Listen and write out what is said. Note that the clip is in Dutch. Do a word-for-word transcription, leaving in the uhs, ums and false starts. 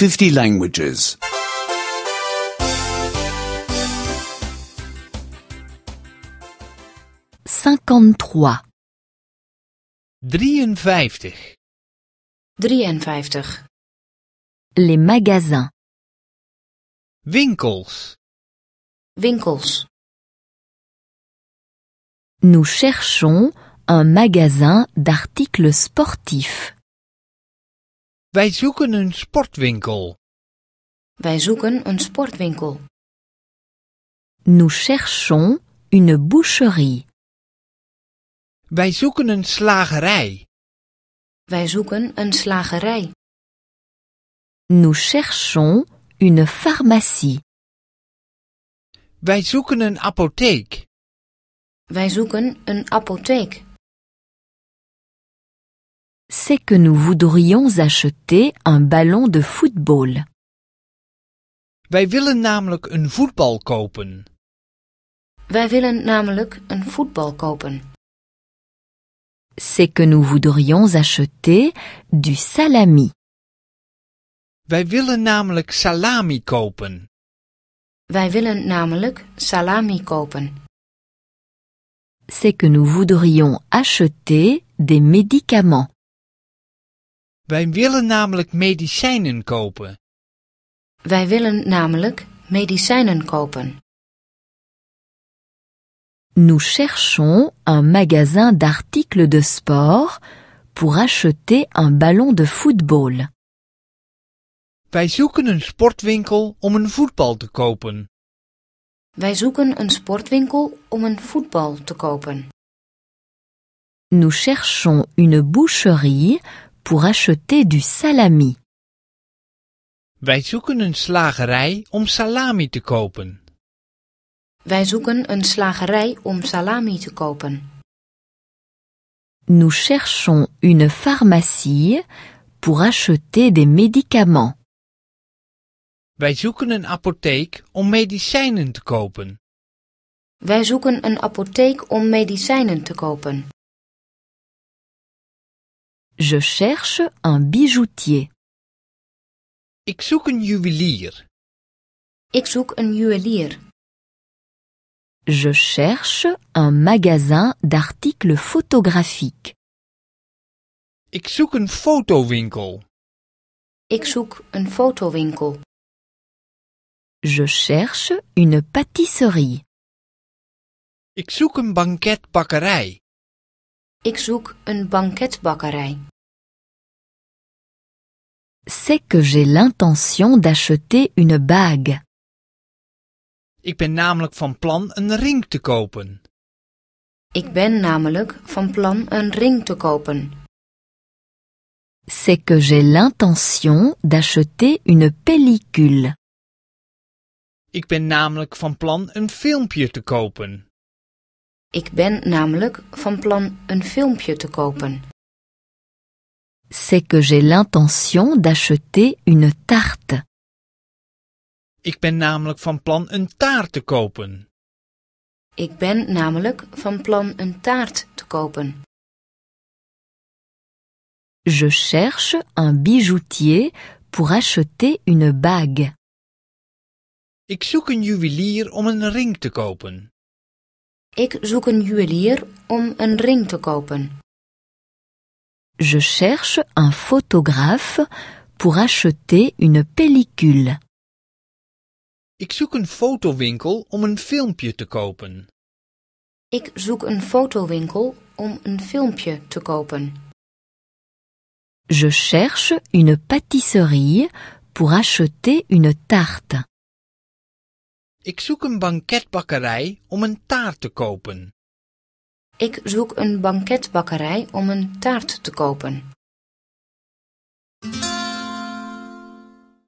fifty languages. cinquante-trois. drieënvijftig. drieënvijftig. Les magasins. Winkels. Winkels. Nous cherchons un magasin d'articles sportifs. Wij zoeken een sportwinkel. Wij zoeken een sportwinkel. Nous cherchons une boucherie. Wij zoeken een slagerij. Wij zoeken een slagerij. Nous cherchons une pharmacie. Wij zoeken een apotheek. Wij zoeken een apotheek. C'est que nous voudrions acheter un ballon de football. Wij willen namelijk een voetbal kopen. Wij willen namelijk een voetbal kopen. C'est que nous voudrions acheter du salami. Wij willen namelijk salami kopen. Wij willen namelijk salami kopen. C'est que nous voudrions acheter des médicaments. Wij willen namelijk medicijnen kopen. Wij willen namelijk medicijnen kopen. Nous cherchons un magasin d'articles de sport pour acheter un ballon de football. Wij zoeken een sportwinkel om een voetbal te kopen. Wij zoeken een sportwinkel om een voetbal te kopen. Nous cherchons une boucherie pour acheter du salami. Wij zoeken een slagerij om salami te kopen. Wij zoeken een slagerij om salami te kopen. Nous cherchons une pharmacie pour acheter des médicaments. Wij zoeken een apotheek om medicijnen te kopen. Wij zoeken een apotheek om medicijnen te kopen. Je cherche un bijoutier. Ik zoek een juwelier. Ik zoek een juwelier. Je cherche un magasin d'articles photographiques. Ik zoek een fotowinkel. Ik zoek een fotowinkel. Je cherche une pâtisserie. Ik zoek een banketbakkerij. Ik zoek een banketbakkerij. C'est que j'ai l'intention d'acheter une bague. Ik ben namelijk van plan een ring te kopen. Ik ben namelijk van plan een ring te kopen. C'est que j'ai l'intention d'acheter une pellicule. Ik ben namelijk van plan een filmpje te kopen. Ik ben namelijk van plan een filmpje te kopen. C'est que j'ai l'intention d'acheter une tarte. Ik ben namelijk van plan een taart te kopen. Ik ben namelijk van plan een taart te kopen. Je cherche un bijoutier pour acheter une bague. Ik zoek een juwelier om een ring te kopen. Ik zoek een juwelier om een ring te kopen. Je cherche un photographe pour acheter une pellicule. Ik zoek een fotowinkel om een filmpje te kopen. Ik zoek een fotowinkel om een filmpje te kopen. Je cherche une pâtisserie pour acheter une tarte. Ik zoek een banketbakkerij om een taart te kopen. Ik zoek een banketbakkerij om een taart te kopen.